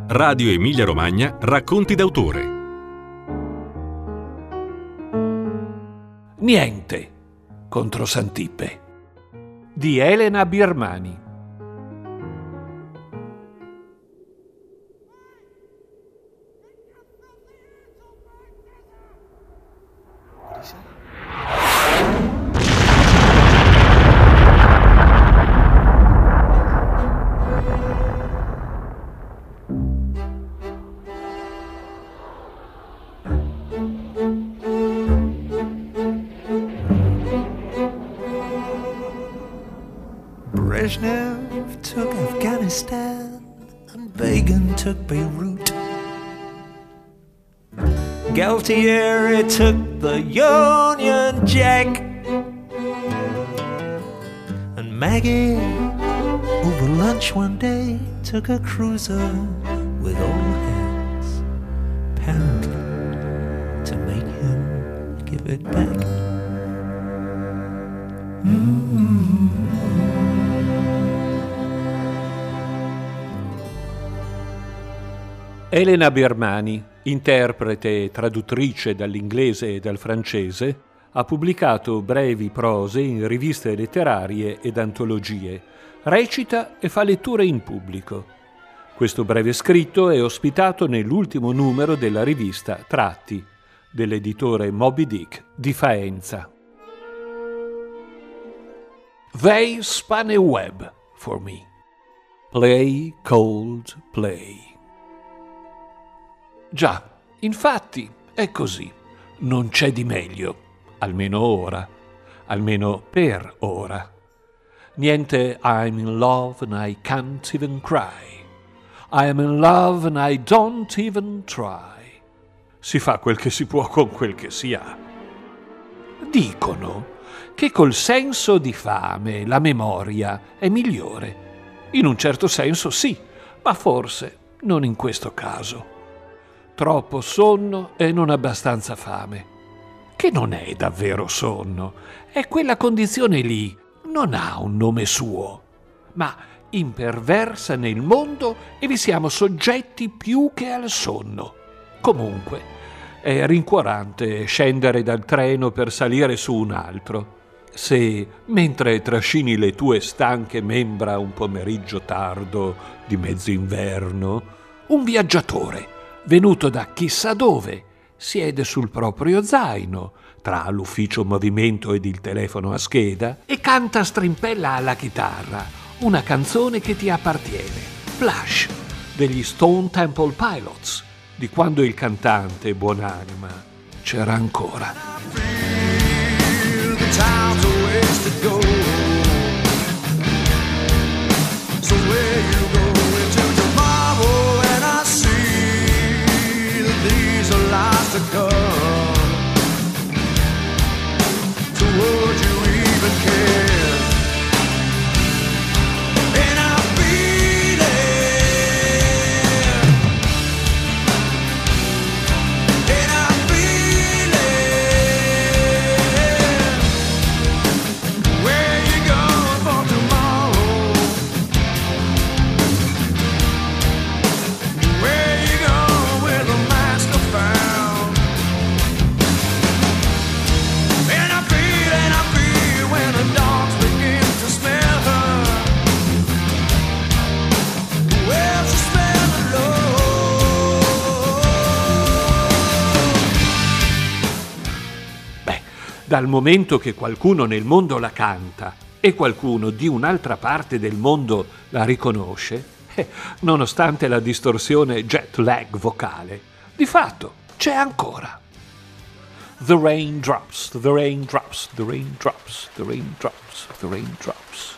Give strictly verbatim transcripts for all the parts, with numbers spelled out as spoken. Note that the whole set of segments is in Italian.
Radio Emilia Romagna Racconti d'autore. Niente contro Santippe di Elena Birmani. Brezhnev took Afghanistan and Begin took Beirut. Galtieri took the Union Jack. And Maggie, over lunch one day, took a cruiser with all hands, apparently to make him give it back. Mm-hmm. Elena Birmani, interprete e traduttrice dall'inglese e dal francese, ha pubblicato brevi prose in riviste letterarie ed antologie, recita e fa letture in pubblico. Questo breve scritto è ospitato nell'ultimo numero della rivista Tratti, dell'editore Moby Dick di Faenza. They spun a web for me. Play, cold, play. Già, infatti, è così. Non c'è di meglio, almeno ora, almeno per ora. Niente I'm in love and I can't even cry. I'm in love and I don't even try. Si fa quel che si può con quel che si ha. Dicono che col senso di fame la memoria è migliore. In un certo senso sì, ma forse non in questo caso. Troppo sonno e non abbastanza fame. Che non è davvero sonno, è quella condizione lì, non ha un nome suo, ma imperversa nel mondo e vi siamo soggetti più che al sonno. Comunque, è rincuorante scendere dal treno per salire su un altro. Se, mentre trascini le tue stanche membra un pomeriggio tardo di mezzo inverno, un viaggiatore venuto da chissà dove, siede sul proprio zaino, tra l'ufficio movimento ed il telefono a scheda, e canta a strimpella alla chitarra una canzone che ti appartiene, Flash, degli Stone Temple Pilots, di quando il cantante, buonanima, c'era ancora. To come, so would you even care? And I feel it, and I feel it. Where you going for tomorrow? Where you going with a master found? Dal momento che qualcuno nel mondo la canta e qualcuno di un'altra parte del mondo la riconosce, eh, nonostante la distorsione jet lag vocale, di fatto c'è ancora. The rain drops, the rain drops, the rain drops, the rain drops, the rain drops.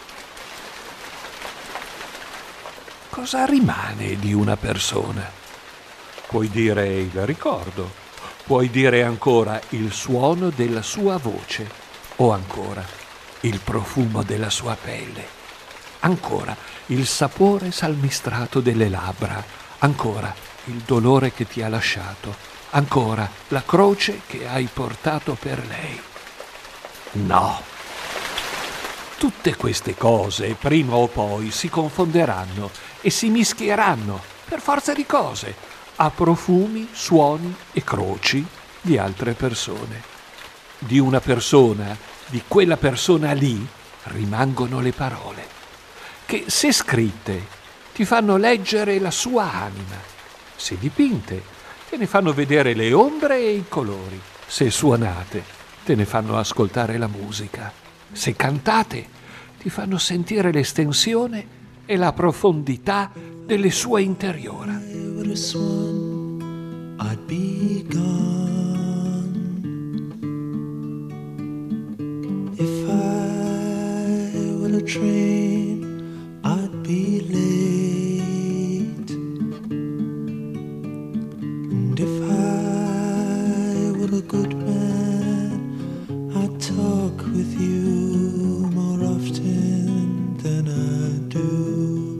Cosa rimane di una persona? Puoi dire il ricordo. Puoi dire ancora il suono della sua voce o ancora il profumo della sua pelle, ancora il sapore salmistrato delle labbra, ancora il dolore che ti ha lasciato, ancora la croce che hai portato per lei. No, Tutte queste cose prima o poi si confonderanno e si mischieranno per forza di cose, a profumi, suoni e croci di altre persone. Di una persona, di quella persona lì, rimangono le parole, che se scritte ti fanno leggere la sua anima, se dipinte te ne fanno vedere le ombre e i colori, se suonate te ne fanno ascoltare la musica, se cantate ti fanno sentire l'estensione e la profondità delle sue interiora. I'd be gone if I were a train. I'd be late, and if I were a good man, I'd talk with you more often than I do.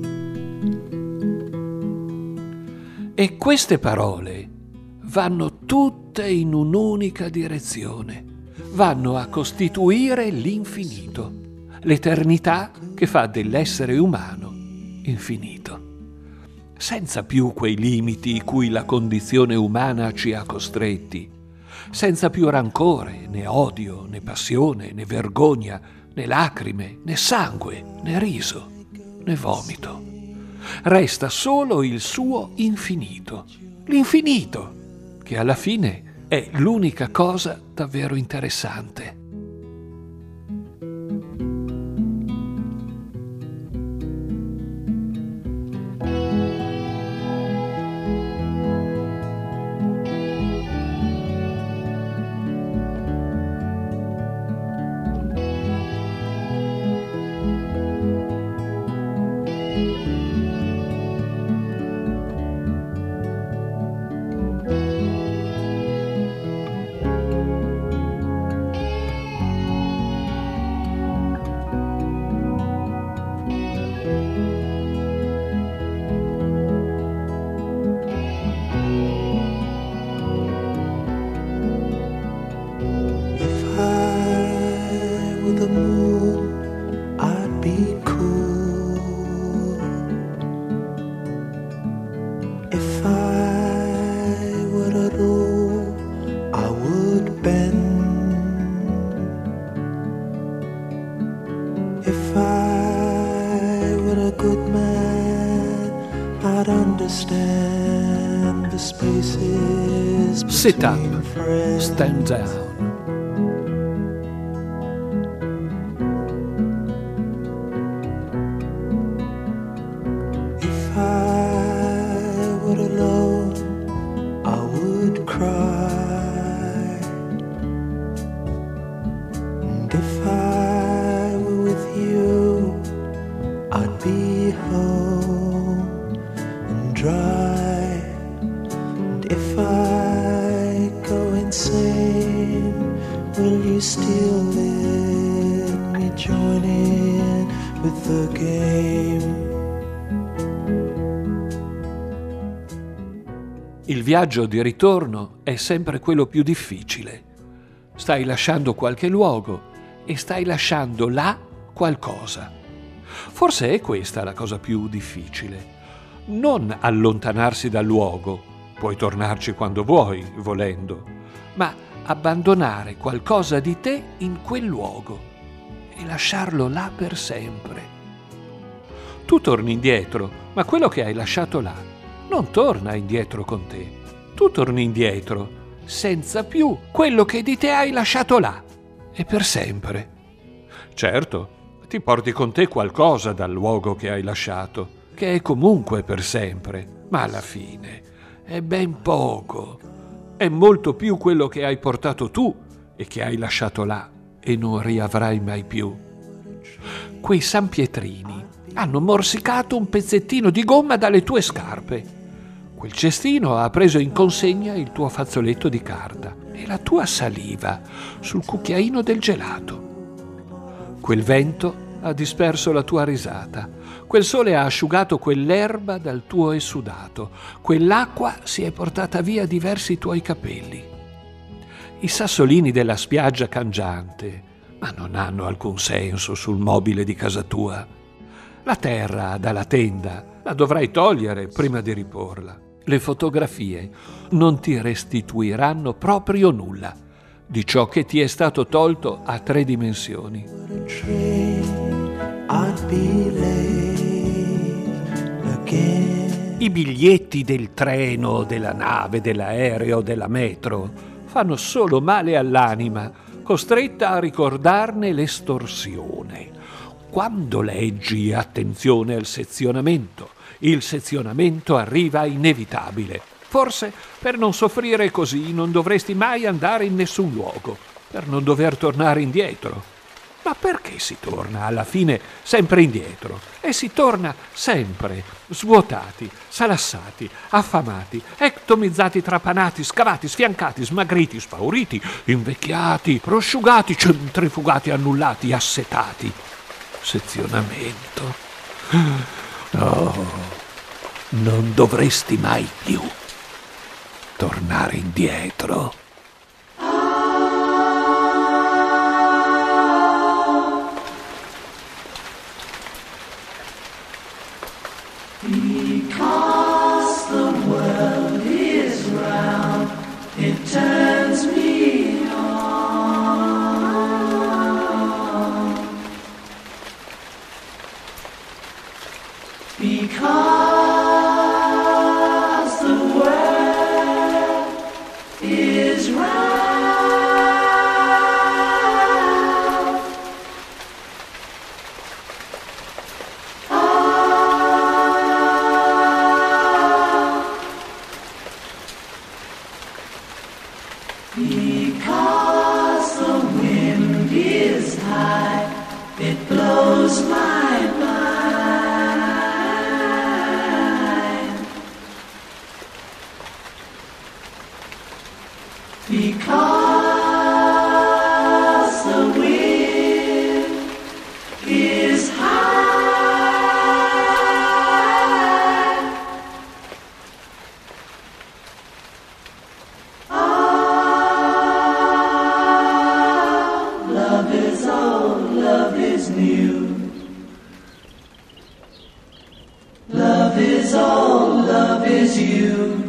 E queste parole vanno tutte in un'unica direzione, vanno a costituire l'infinito, l'eternità che fa dell'essere umano infinito, senza più quei limiti cui la condizione umana ci ha costretti, senza più rancore, né odio, né passione, né vergogna, né lacrime, né sangue, né riso, né vomito. Resta solo il suo infinito, l'infinito, che alla fine è l'unica cosa davvero interessante. The moon, I'd be cool. If I were a rule, I would bend. If I were a good man, I'd understand the spaces Sit up, between friends. stand down. If I were alone, I would cry. And if I were with you, I'd be home and dry. And if I go insane, will you still let me join in with the game? Il viaggio di ritorno è sempre quello più difficile. Stai lasciando qualche luogo e stai lasciando là qualcosa. Forse è questa la cosa più difficile. Non allontanarsi dal luogo, puoi tornarci quando vuoi, volendo, ma abbandonare qualcosa di te in quel luogo e lasciarlo là per sempre. Tu torni indietro, ma quello che hai lasciato là non torna indietro con te. Tu torni indietro senza più quello che di te hai lasciato là e per sempre. Certo, ti porti con te qualcosa dal luogo che hai lasciato, che è comunque per sempre, ma alla fine è ben poco. È molto più quello che hai portato tu e che hai lasciato là e non riavrai mai più. Quei sanpietrini hanno morsicato un pezzettino di gomma dalle tue scarpe. Quel cestino ha preso in consegna il tuo fazzoletto di carta e la tua saliva sul cucchiaino del gelato. Quel vento ha disperso la tua risata, quel sole ha asciugato quell'erba dal tuo essudato, quell'acqua si è portata via diversi tuoi capelli. I sassolini della spiaggia cangiante, ma non hanno alcun senso sul mobile di casa tua. La terra dalla tenda la dovrai togliere prima di riporla. Le fotografie non ti restituiranno proprio nulla di ciò che ti è stato tolto a tre dimensioni. I biglietti del treno, della nave, dell'aereo, della metro fanno solo male all'anima, costretta a ricordarne l'estorsione. Quando leggi, attenzione al sezionamento, il sezionamento arriva inevitabile. Forse per non soffrire così non dovresti mai andare in nessun luogo, per non dover tornare indietro. Ma perché si torna alla fine sempre indietro? E si torna sempre svuotati, salassati, affamati, ectomizzati, trapanati, scavati, sfiancati, smagriti, spauriti, invecchiati, prosciugati, centrifugati, annullati, assetati. Sezionamento. No, non dovresti mai più tornare indietro. Because the world is round, it turns me on. Because the world is round. Because the wind is high, it blows my mind. Because the wind is high. Love is old, love is new. Love is old, love is you.